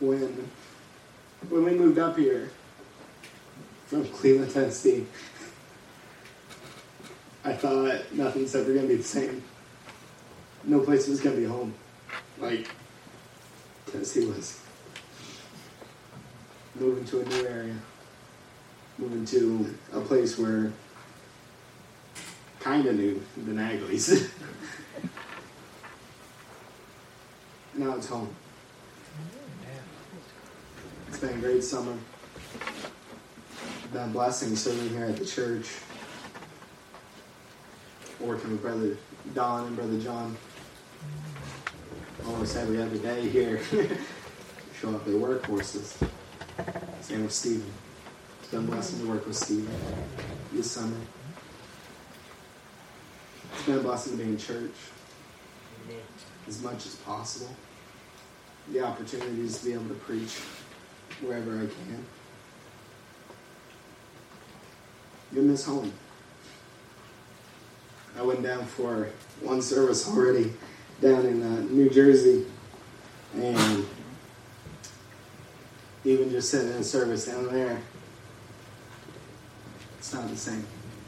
when we moved up here from Cleveland, Tennessee, I thought nothing's ever going to be the same. No place was going to be home like Tennessee was. Moving to a new area. Moving to a place where kind of knew the Nagleys. Now it's home. It's been a great summer. Been a blessing serving here at the church. Working with Brother Don and Brother John. Almost every other day here. Show up their workhorses. Same with Stephen. It's been a blessing to work with Stephen this summer. It's been a blessing to be in church as much as possible. The opportunities to be able to preach wherever I can. You miss home. I went down for one service already down in New Jersey, and even just sitting in service down there, it's not the same.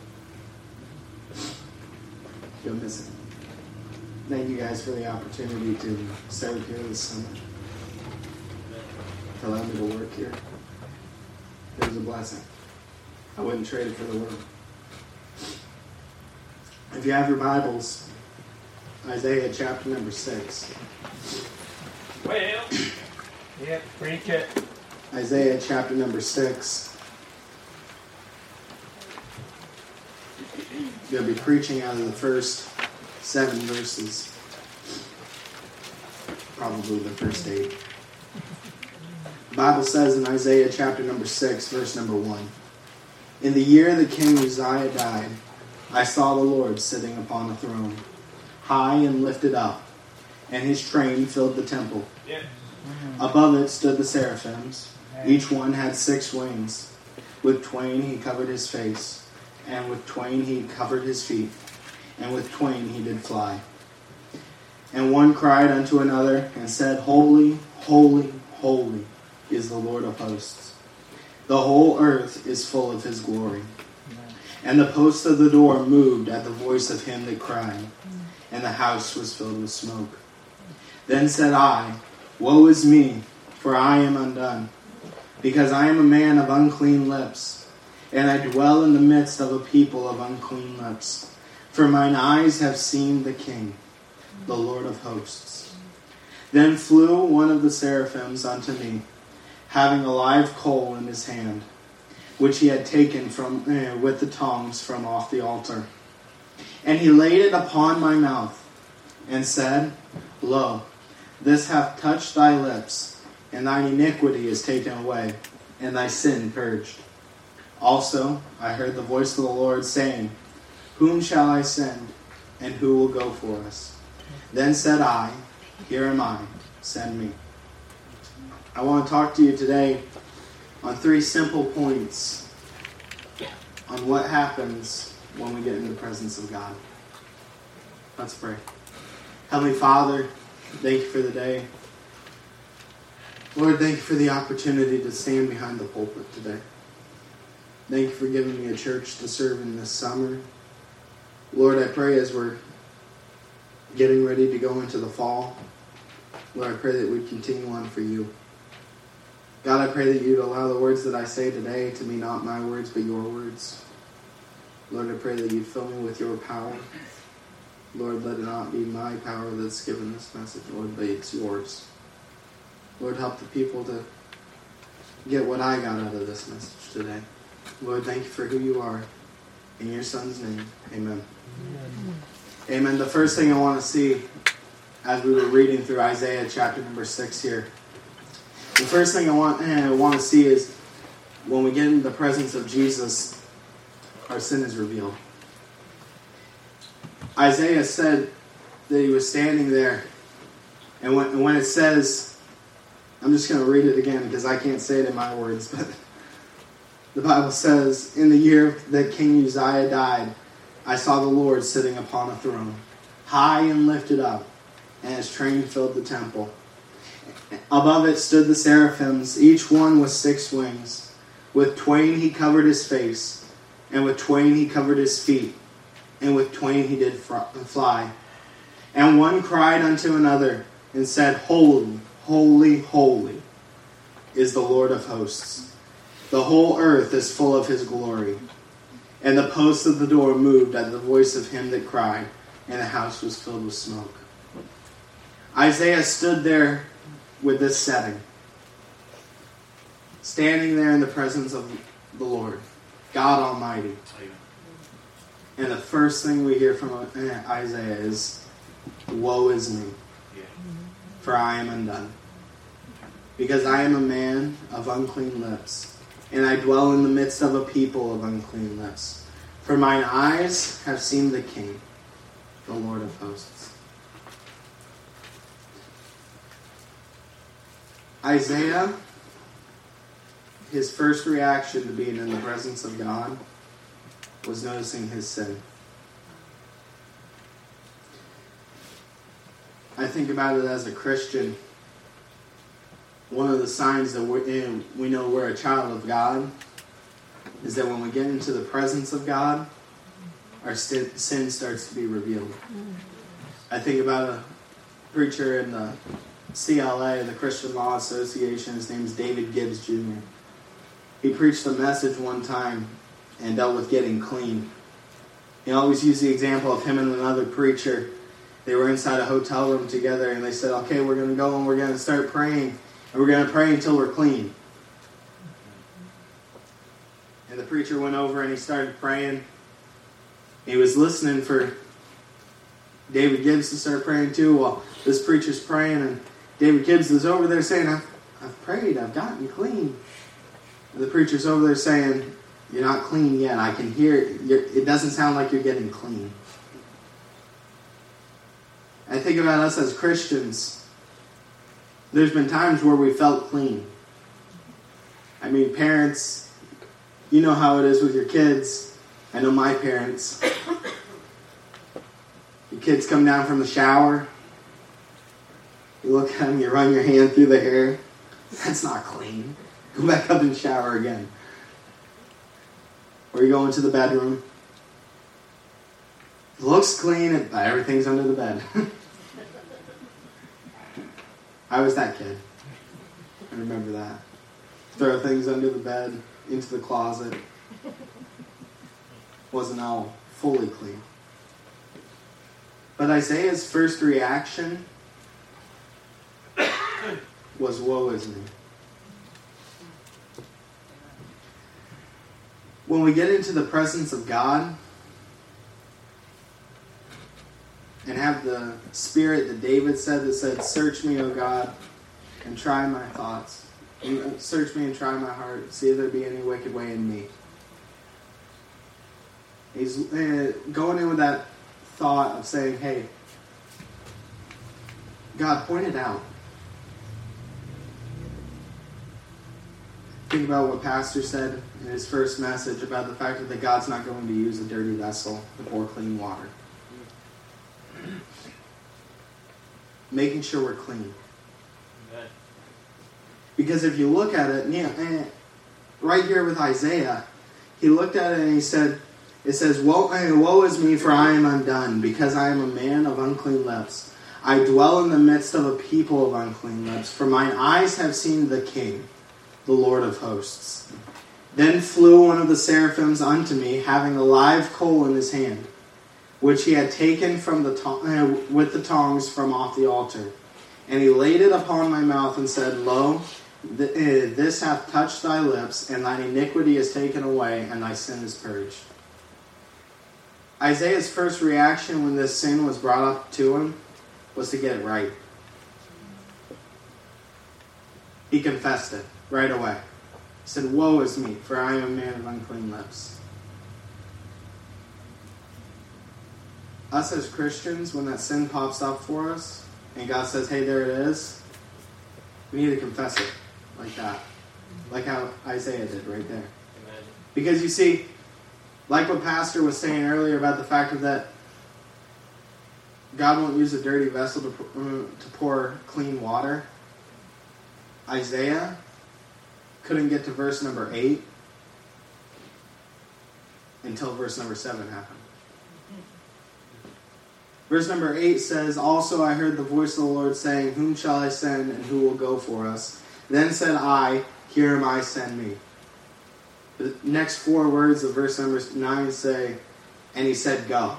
You'll miss it. Thank you guys for the opportunity to serve here this summer. To allow me to work here. It was a blessing. I wouldn't trade it for the world. If you have your Bibles, Isaiah chapter number 6. Well, yep, preach it. Isaiah chapter number 6. You'll be preaching out of the first 7 verses. Probably the first 8. The Bible says in Isaiah chapter number 6, verse number 1. In the year that King Uzziah died, I saw the Lord sitting upon a throne, high and lifted up, and his train filled the temple. Yeah. Above it stood the seraphims. Each one had 6 wings. With twain he covered his face, and with twain he covered his feet, and with twain he did fly. And one cried unto another, and said, Holy, holy, holy is the Lord of hosts. The whole earth is full of his glory. And the posts of the door moved at the voice of him that cried, and the house was filled with smoke. Then said I, Woe is me, for I am undone, because I am a man of unclean lips, and I dwell in the midst of a people of unclean lips. For mine eyes have seen the King, the Lord of hosts. Then flew one of the seraphims unto me, having a live coal in his hand, which he had taken from with the tongs from off the altar. And he laid it upon my mouth, and said, Lo, this hath touched thy lips, and thine iniquity is taken away, and thy sin purged. Also I heard the voice of the Lord saying, Whom shall I send, and who will go for us? Then said I, Here am I, send me. I want to talk to you today on 3 simple points on what happens when we get in the presence of God. Let's pray. Heavenly Father, thank you for the day. Lord, thank you for the opportunity to stand behind the pulpit today. Thank you for giving me a church to serve in this summer. Lord, I pray as we're getting ready to go into the fall, Lord, I pray that we'd continue on for you. God, I pray that you'd allow the words that I say today to be not my words, but your words. Lord, I pray that you'd fill me with your power. Lord, let it not be my power that's given this message, Lord, but it's yours. Lord, help the people to get what I got out of this message today. Lord, thank you for who you are. In your Son's name, amen. Amen. The first thing I want to see as we were reading through Isaiah chapter number 6 here, the first thing I want to see is when we get in the presence of Jesus, our sin is revealed. Isaiah said that he was standing there, and when it says, I'm just going to read it again because I can't say it in my words, but the Bible says, in the year that King Uzziah died, I saw the Lord sitting upon a throne, high and lifted up, and his train filled the temple. Above it stood the seraphims, each one with 6 wings. With twain he covered his face, and with twain he covered his feet, and with twain he did fly. And one cried unto another, and said, Holy, holy, holy is the Lord of hosts. The whole earth is full of his glory. And the posts of the door moved at the voice of him that cried, and the house was filled with smoke. Isaiah stood there with this setting, standing there in the presence of the Lord, God Almighty. And the first thing we hear from Isaiah is, Woe is me, for I am undone. Because I am a man of unclean lips, and I dwell in the midst of a people of unclean lips. For mine eyes have seen the King, the Lord of hosts. Isaiah, his first reaction to being in the presence of God was noticing his sin. I think about it as a Christian. One of the signs that we know we're a child of God is that when we get into the presence of God, our sin starts to be revealed. I think about a preacher in the CLA, the Christian Law Association. His name is David Gibbs Jr. He preached a message one time and dealt with getting clean. He always used the example of him and another preacher. They were inside a hotel room together, and they said, okay, we're going to go and we're going to start praying, and we're going to pray until we're clean. And the preacher went over and he started praying. He was listening for David Gibbs to start praying too, while this preacher's praying, and David Gibbs is over there saying, I've prayed, I've gotten clean. And the preacher's over there saying, you're not clean yet. I can hear it. It doesn't sound like you're getting clean. I think about us as Christians. There's been times where we felt clean. I mean, parents, you know how it is with your kids. I know my parents. Your kids come down from the shower. You look at them, you run your hand through the hair. That's not clean. Go back up and shower again. Or you go into the bedroom. It looks clean, but everything's under the bed. I was that kid. I remember that. Throw things under the bed, into the closet. Wasn't all fully clean. But Isaiah's first reaction was, woe is me. When we get into the presence of God and have the spirit that David said that said, search me, O God, and try my thoughts. Search me and try my heart. See if there be any wicked way in me. He's going in with that thought of saying, hey, God, point it out. Think about what Pastor said in his first message about the fact that God's not going to use a dirty vessel to pour clean water. Making sure we're clean. Amen. Because if you look at it, right here with Isaiah, he looked at it and he said, it says, woe is me, for I am undone, because I am a man of unclean lips. I dwell in the midst of a people of unclean lips, for mine eyes have seen the King, the Lord of hosts. Then flew one of the seraphims unto me, having a live coal in his hand, which he had taken from with the tongs from off the altar. And he laid it upon my mouth and said, Lo, this hath touched thy lips, and thine iniquity is taken away, and thy sin is purged. Isaiah's first reaction when this sin was brought up to him was to get it right. He confessed it right away. He said, woe is me, for I am a man of unclean lips. Us as Christians, when that sin pops up for us, and God says, hey, there it is, we need to confess it like that. Like how Isaiah did right there. Amen. Because you see, like what Pastor was saying earlier about the fact that God won't use a dirty vessel to pour clean water. Isaiah couldn't get to verse number 8 until verse number 7 happened. Verse number 8 says, "Also I heard the voice of the Lord saying, Whom shall I send, and who will go for us? Then said I, Here am I, send me." The next 4 words of verse number 9 say, "And he said, Go."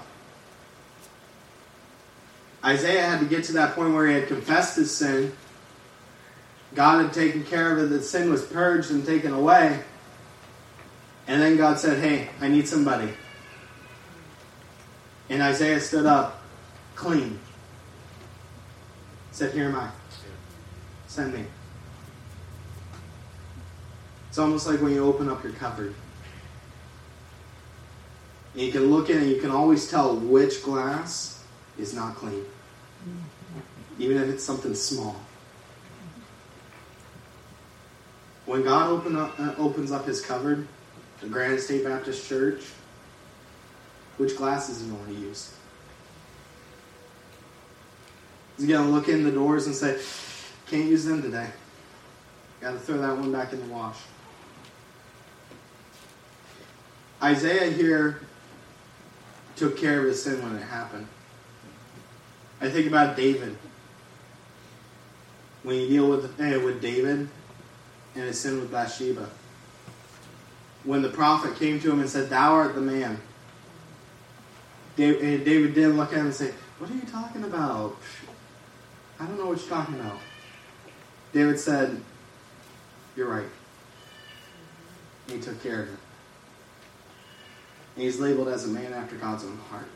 Isaiah had to get to that point where he had confessed his sin. God had taken care of it. The sin was purged and taken away. And then God said, "Hey, I need somebody." And Isaiah stood up, clean. Said, "Here am I. Send me." It's almost like when you open up your cupboard. And you can look in and you can always tell which glass is not clean. Even if it's something small. When God opens up his cupboard, the Granite State Baptist Church, which glass is he going to use? Is he going to look in the doors and say, "Can't use them today. Got to throw that one back in the wash"? Isaiah here took care of his sin when it happened. I think about David. When you deal with David and his sin with Bathsheba. When the prophet came to him and said, "Thou art the man," David didn't look at him and say, "What are you talking about? I don't know what you're talking about." David said, "You're right." And he took care of it. And he's labeled as a man after God's own heart.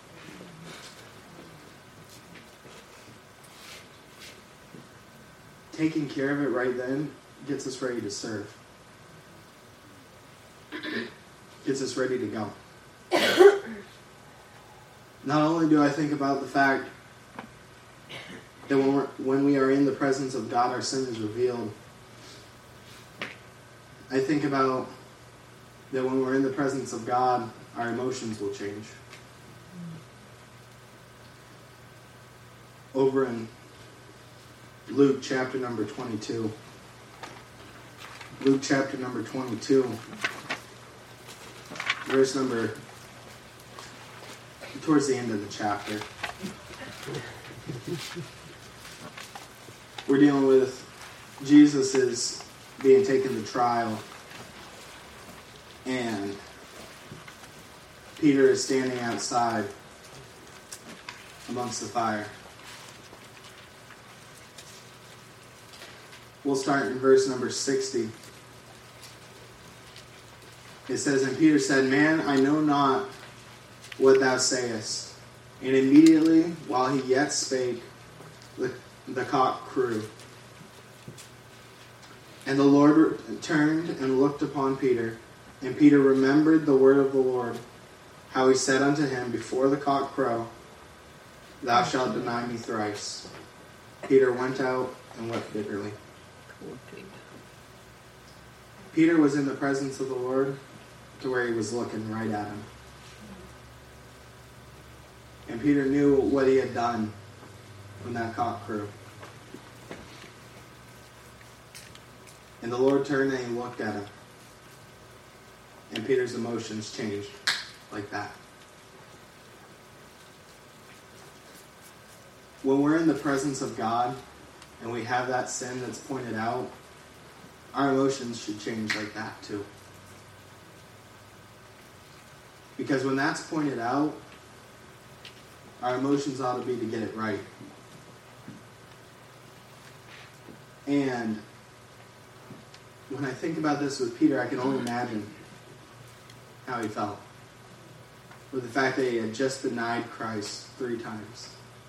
Taking care of it right then gets us ready to serve. Gets us ready to go. Not only do I think about the fact that when we are in the presence of God, our sin is revealed. I think about that when we're in the presence of God, our emotions will change. Over in Luke chapter number 22. Luke chapter number 22. Verse number, towards the end of the chapter. We're dealing with Jesus is being taken to trial. And Peter is standing outside amongst the fire. We'll start in verse number 60. It says, "And Peter said, Man, I know not what thou sayest. And immediately, while he yet spake, the cock crew. And the Lord turned and looked upon Peter. And Peter remembered the word of the Lord, how he said unto him, Before the cock crow, thou shalt deny me thrice. Peter went out and wept bitterly." Peter was in the presence of the Lord to where he was looking right at him. And Peter knew what he had done when that cock crew. And the Lord turned and he looked at him. And Peter's emotions changed like that. When we're in the presence of God and we have that sin that's pointed out, our emotions should change like that too. Because when that's pointed out, our emotions ought to be to get it right. And when I think about this with Peter, I can only imagine how he felt with the fact that he had just denied Christ 3 times.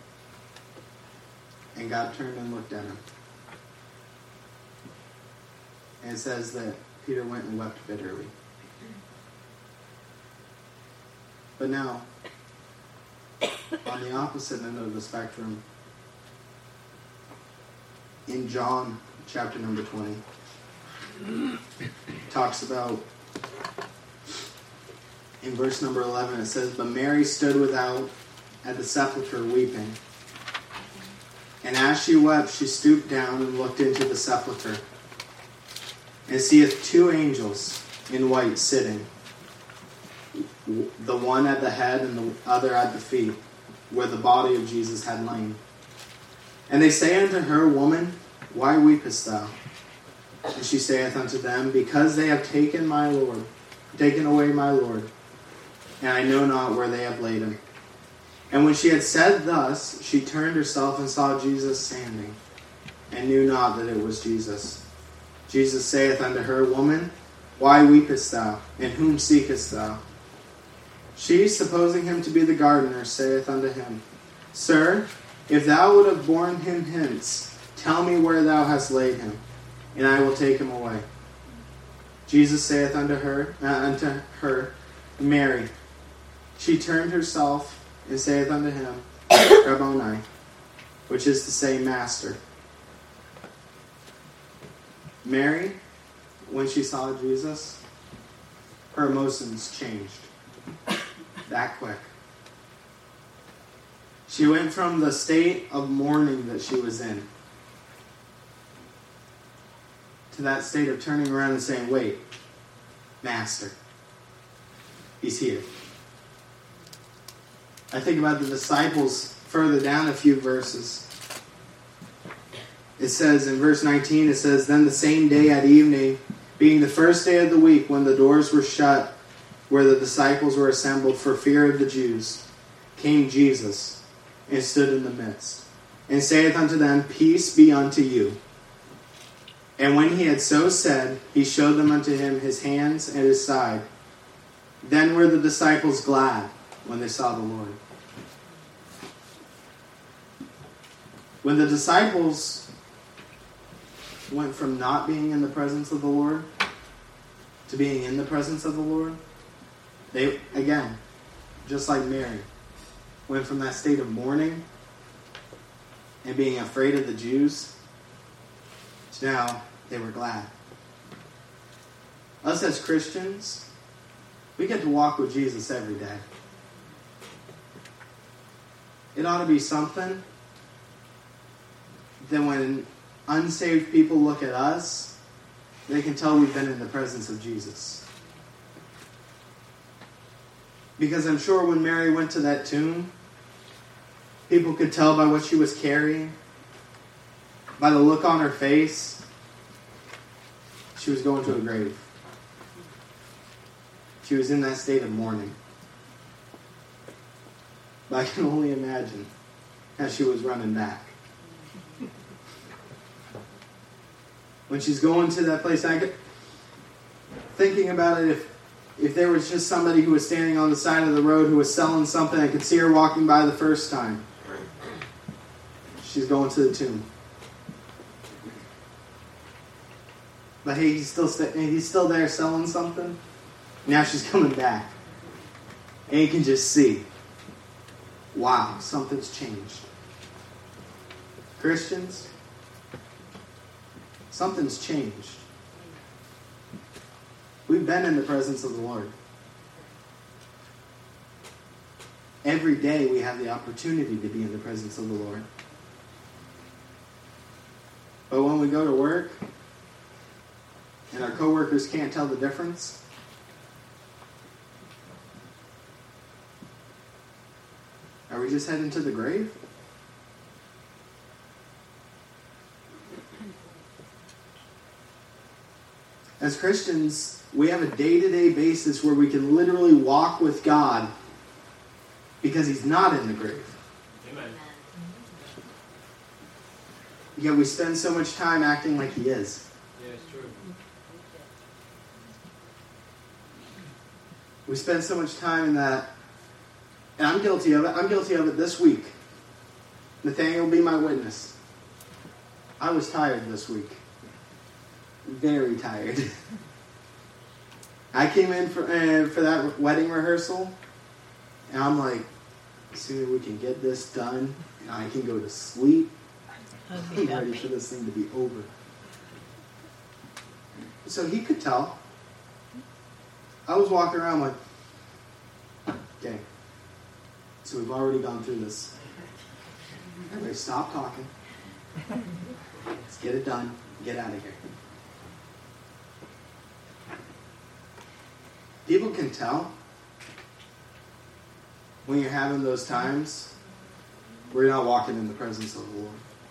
And God turned and looked at him. And it says that Peter went and wept bitterly. But now, on the opposite end of the spectrum, in John chapter number 20, talks about, in verse number 11, it says, "But Mary stood without at the sepulchre weeping. And as she wept, she stooped down and looked into the sepulchre, and seeth two angels in white sitting, the one at the head and the other at the feet, where the body of Jesus had lain. And they say unto her, Woman, why weepest thou? And she saith unto them, Because they have taken away my Lord, and I know not where they have laid him. And when she had said thus, she turned herself and saw Jesus standing, and knew not that it was Jesus. Jesus saith unto her, Woman, why weepest thou? And whom seekest thou? She, supposing him to be the gardener, saith unto him, Sir, if thou would have borne him hence, tell me where thou hast laid him, and I will take him away. Jesus saith unto her, Mary. She turned herself and saith unto him, Rabboni, which is to say, Master. Mary, when she saw Jesus, her emotions changed. That quick. She went from the state of mourning that she was in to that state of turning around and saying, Wait, Master, he's here. I think about the disciples further down a few verses. It says in verse 19, it says, Then the same day at evening, being the first day of the week, when the doors were shut, where the disciples were assembled for fear of the Jews, came Jesus, and stood in the midst, and saith unto them, Peace be unto you. And when he had so said, he showed them unto him his hands and his side. Then were the disciples glad when they saw the Lord. When the disciples went from not being in the presence of the Lord to being in the presence of the Lord, they, again, just like Mary, went from that state of mourning and being afraid of the Jews to now they were glad. Us as Christians, we get to walk with Jesus every day. It ought to be something that when unsaved people look at us, they can tell we've been in the presence of Jesus. Because I'm sure when Mary went to that tomb, people could tell by what she was carrying, by the look on her face, she was going to a grave. She was in that state of mourning. But I can only imagine how she was running back. When she's going to that place, thinking about it, if there was just somebody who was standing on the side of the road who was selling something, I could see her walking by the first time. She's going to the tomb. But hey, he's still there selling something. Now she's coming back. And you can just see, wow, something's changed. Christians, something's changed. We've been in the presence of the Lord. Every day we have the opportunity to be in the presence of the Lord. But when we go to work and our coworkers can't tell the difference, are we just heading to the grave? As Christians, we have a day-to-day basis where we can literally walk with God because He's not in the grave. Amen. Yet we spend so much time acting like He is. Yeah, it's true. We spend so much time in that, and I'm guilty of it. I'm guilty of it this week. Nathaniel will be my witness. I was tired this week. Very tired. I came in for that wedding rehearsal, and I'm like, as soon as we can get this done, and I can go to sleep, I'm ready for this thing to be over. So he could tell. I was walking around like, okay, so we've already gone through this. Everybody stop talking. Let's get it done. Get out of here. People can tell when you're having those times where you're not walking in the presence of the Lord.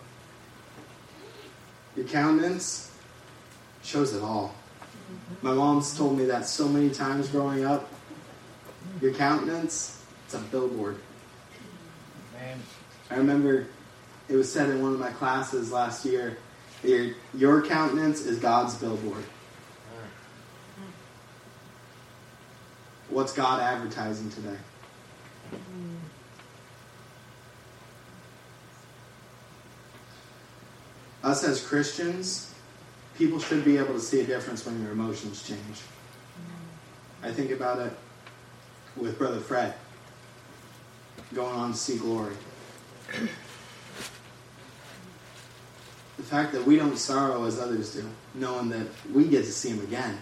Your countenance shows it all. My mom's told me that so many times growing up. Your countenance, it's a billboard. Man. I remember it was said in one of my classes last year, your countenance is God's billboard. What's God advertising today? Us as Christians, people should be able to see a difference when your emotions change. I think about it with Brother Fred going on to see glory. The fact that we don't sorrow as others do, knowing that we get to see him again.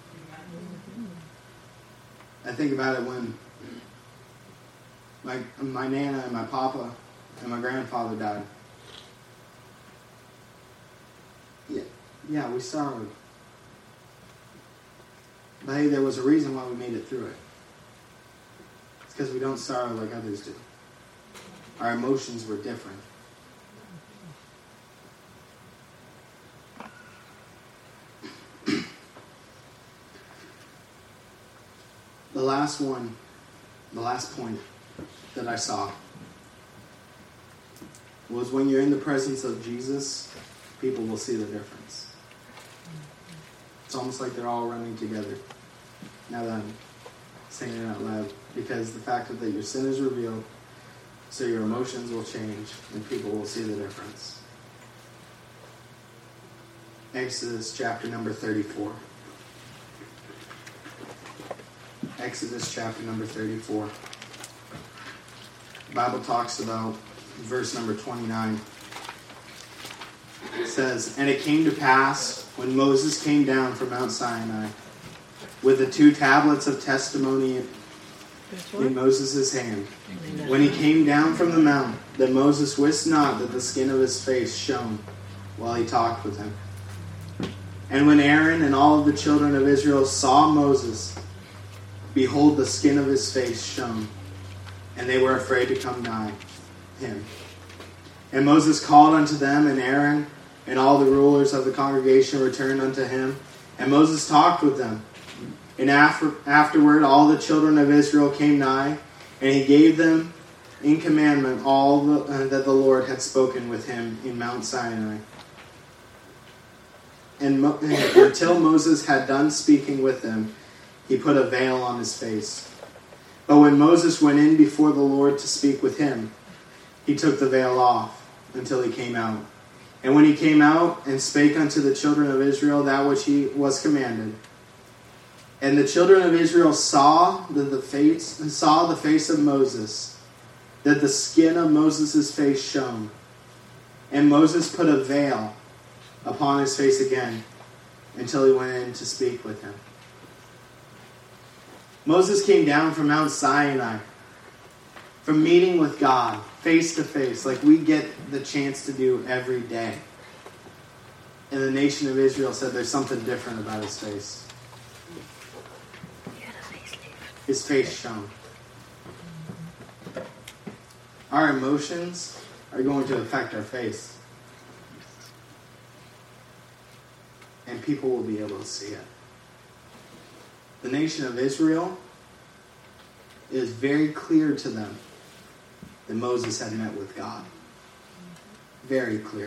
I think about it when my Nana and my Papa and my grandfather died. Yeah, we sorrowed. But hey, there was a reason why we made it through it. It's because we don't sorrow like others do. Our emotions were different. The last point that I saw was when you're in the presence of Jesus, people will see the difference. It's almost like they're all running together. Now that I'm saying it out loud. Because the fact that your sin is revealed, so your emotions will change and people will see the difference. Exodus chapter number 34. Exodus chapter number 34. The Bible talks about verse number 29. It says, "And it came to pass when Moses came down from Mount Sinai with the 2 tablets of testimony in Moses' hand, when he came down from the mount, that Moses wist not that the skin of his face shone while he talked with him. And when Aaron and all of the children of Israel saw Moses, behold, the skin of his face shone, and they were afraid to come nigh him. And Moses called unto them, and Aaron and all the rulers of the congregation returned unto him. And Moses talked with them. And afterward all the children of Israel came nigh, and he gave them in commandment all that the Lord had spoken with him in Mount Sinai. And until Moses had done speaking with them, he put a veil on his face. But when Moses went in before the Lord to speak with him, he took the veil off until he came out. And when he came out and spake unto the children of Israel that which he was commanded, and the children of Israel saw the face of Moses, that the skin of Moses' face shone. And Moses put a veil upon his face again until he went in to speak with him." Moses came down from Mount Sinai, from meeting with God face to face, like we get the chance to do every day. And the nation of Israel said there's something different about his face. His face shone. Our emotions are going to affect our face. And people will be able to see it. The nation of Israel, it is very clear to them that Moses had met with God. Very clear.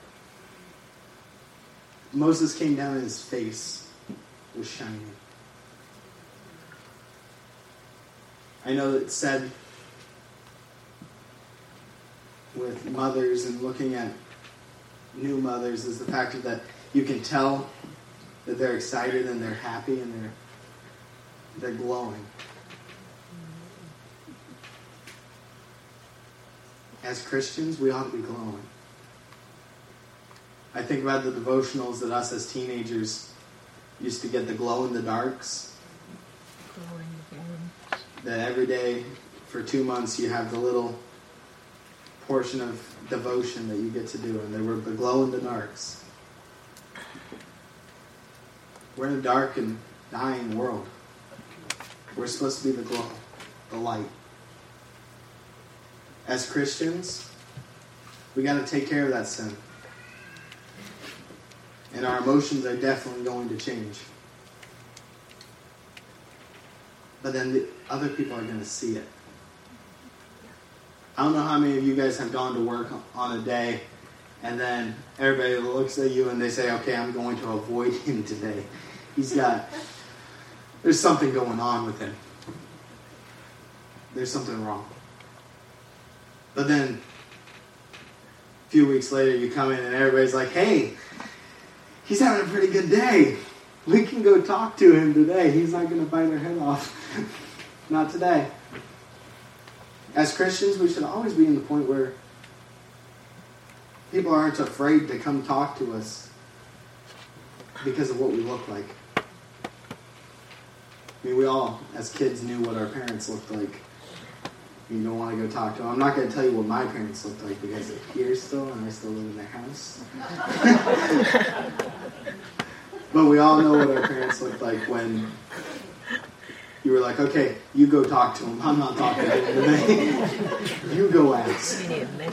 Moses came down and his face was shining. I know it's said with mothers and looking at new mothers is the fact that you can tell that they're excited and they're happy and they're glowing. As Christians, we ought to be glowing. I think about the devotionals that us as teenagers used to get, the glow-in-the-darks. That every day for 2 months you have the little portion of devotion that you get to do, and they were the glow-in-the-darks. We're in a dark and dying world. We're supposed to be the glow, the light. As Christians, we got to take care of that sin. And our emotions are definitely going to change. But then the other people are going to see it. I don't know how many of you guys have gone to work on a day and then everybody looks at you and they say, okay, I'm going to avoid him today. There's something going on with him. There's something wrong. But then a few weeks later you come in and everybody's like, hey, he's having a pretty good day. We can go talk to him today. He's not going to bite our head off. Not today. As Christians, we should always be in the point where people aren't afraid to come talk to us because of what we look like. I mean, we all, as kids, knew what our parents looked like. You don't want to go talk to them. I'm not going to tell you what my parents looked like because they're here still and I still live in their house. But we all know what our parents looked like when you were like, okay, you go talk to him. I'm not talking to him today. You go ask.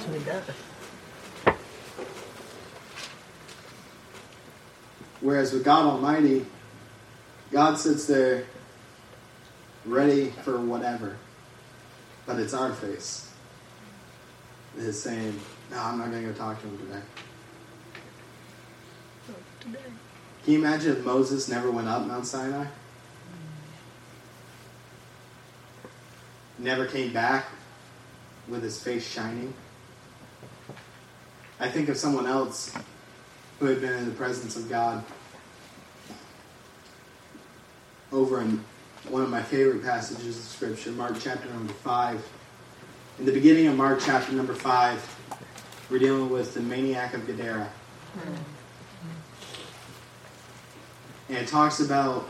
Whereas with God Almighty, God sits there ready for whatever. But it's our face that is saying, no, I'm not going to go talk to him today. Can you imagine if Moses never went up Mount Sinai? Never came back with his face shining? I think of someone else who had been in the presence of God over in one of my favorite passages of Scripture, Mark chapter number 5. In the beginning of Mark chapter number 5, we're dealing with the maniac of Gadara. And it talks about,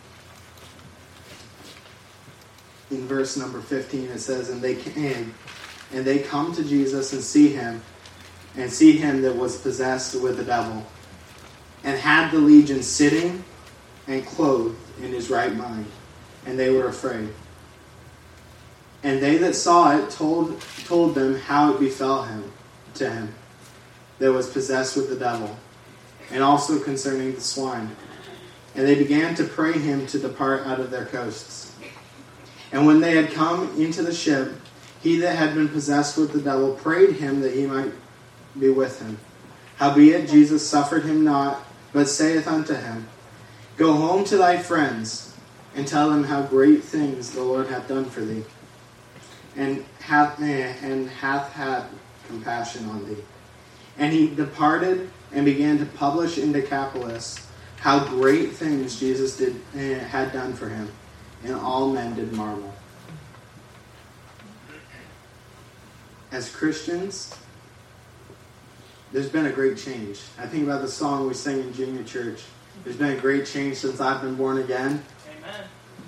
in verse number 15, it says, and they come to Jesus and see him that was possessed with the devil, and had the legion sitting and clothed in his right mind, and they were afraid. And they that saw it told them how it befell him that was possessed with the devil, and also concerning the swine. And they began to pray him to depart out of their coasts. And when they had come into the ship, he that had been possessed with the devil prayed him that he might be with him. Howbeit Jesus suffered him not, but saith unto him, Go home to thy friends, and tell them how great things the Lord hath done for thee, and hath had compassion on thee. And he departed and began to publish in Decapolis how great things Jesus had done for him, and all men did marvel. As Christians, there's been a great change. I think about the song we sing in junior church. There's been a great change since I've been born again. Amen.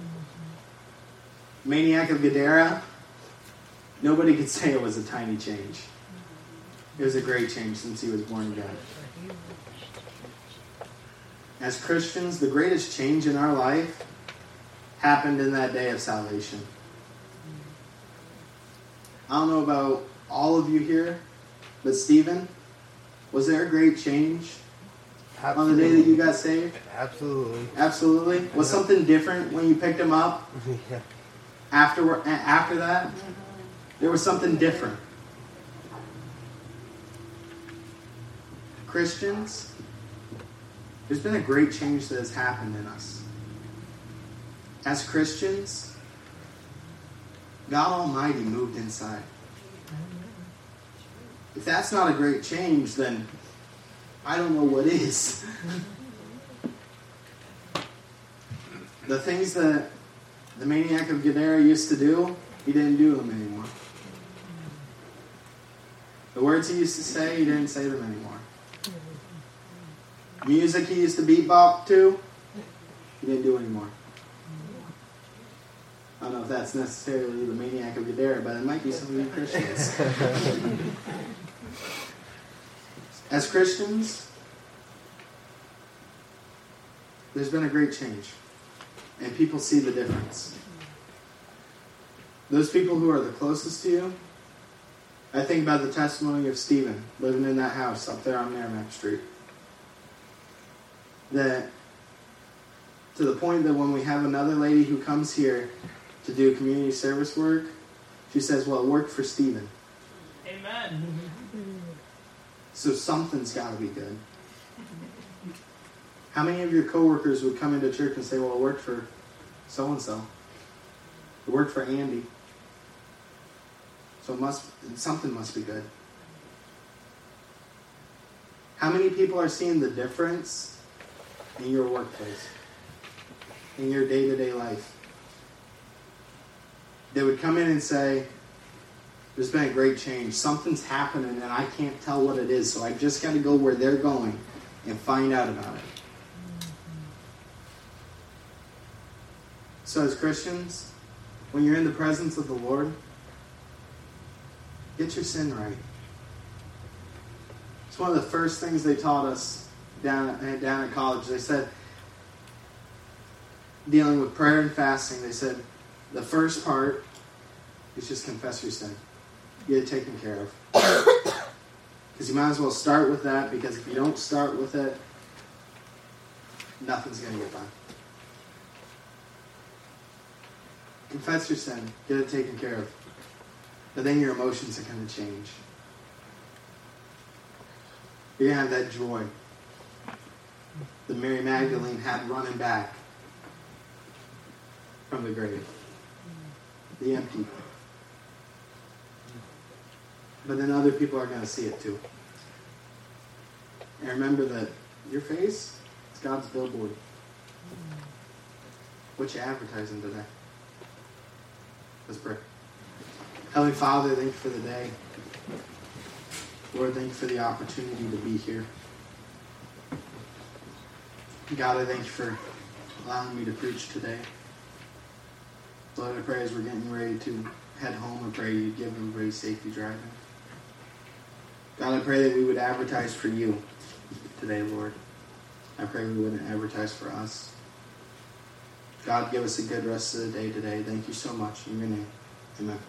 Maniac of Gadara, nobody could say it was a tiny change. It was a great change since he was born again. As Christians, the greatest change in our life happened in that day of salvation. I don't know about all of you here, but Stephen, was there a great change on the day that you got saved? Absolutely. Absolutely. Was something different when you picked him up? Yeah. After that? There was something different. Christians, there's been a great change that has happened in us. As Christians, God Almighty moved inside. If that's not a great change, then I don't know what is. The things that the maniac of Gadara used to do, he didn't do them anymore. The words he used to say, he didn't say them anymore. Music he used to bebop to, he didn't do anymore. I don't know if that's necessarily the maniac of Gadara, but it might be some of you Christians. As Christians, there's been a great change. And people see the difference. Those people who are the closest to you, I think about the testimony of Stephen living in that house up there on Merrimack Street. That to the point that when we have another lady who comes here to do community service work, she says, well, it worked for Stephen. Amen. So something's got to be good. How many of your coworkers would come into church and say, well, it worked for so-and-so. It worked for Andy. So something must be good. How many people are seeing the difference in your workplace, in your day-to-day life? They would come in and say, there's been a great change. Something's happening and I can't tell what it is, so I just got to go where they're going and find out about it. So as Christians, when you're in the presence of the Lord, get your sin right. It's one of the first things they taught us down at college. They said, dealing with prayer and fasting, they said, the first part is just confess your sin. Get it taken care of. Because you might as well start with that, because if you don't start with it, nothing's going to get done. Confess your sin. Get it taken care of. But then your emotions are going to change. You're going to have that joy that Mary Magdalene had running back from the grave. The empty. But then other people are going to see it too. And remember that your face is God's billboard. What you advertising today? Let's pray. Heavenly Father, thank you for the day. Lord, thank you for the opportunity to be here. God, I thank you for allowing me to preach today. Lord, I pray as we're getting ready to head home, I pray you give everybody safety driving. God, I pray that we would advertise for you today, Lord. I pray we wouldn't advertise for us. God, give us a good rest of the day today. Thank you so much. In your name, amen.